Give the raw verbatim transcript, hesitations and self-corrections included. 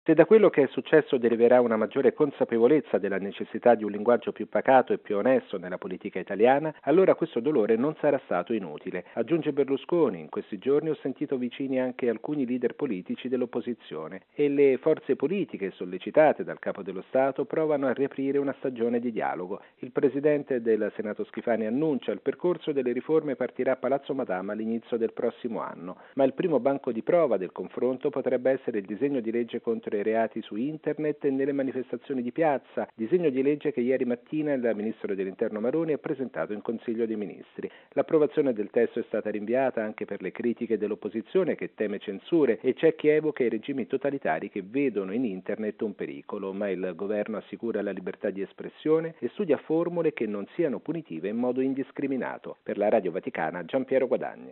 Se da quello che è successo deriverà una maggiore consapevolezza della necessità di un linguaggio più pacato e più onesto nella politica italiana, allora questo dolore non sarà stato inutile. Aggiunge Berlusconi: in questi giorni ho sentito vicini anche alcuni leader politici dell'opposizione e le forze politiche sollecitate dal Capo dello Stato provano a riaprire una stagione di dialogo. Il presidente del Senato Schifani annuncia: il percorso delle riforme partirà a Palazzo Madama all'inizio del prossimo anno, ma il primo banco di prova del confronto potrebbe essere il disegno di legge contro i reati su internet e nelle manifestazioni di piazza, disegno di legge che ieri mattina il ministro dell'Interno Maroni ha presentato in Consiglio dei Ministri. L'approvazione del testo è stata rinviata anche per le critiche dell'opposizione che teme censure e c'è chi evoca i regimi totalitari che vedono in internet un pericolo, ma il governo assicura la libertà di espressione e studia formule che non siano punitive in modo indiscriminato. Per la Radio Vaticana, Giampiero Guadagni.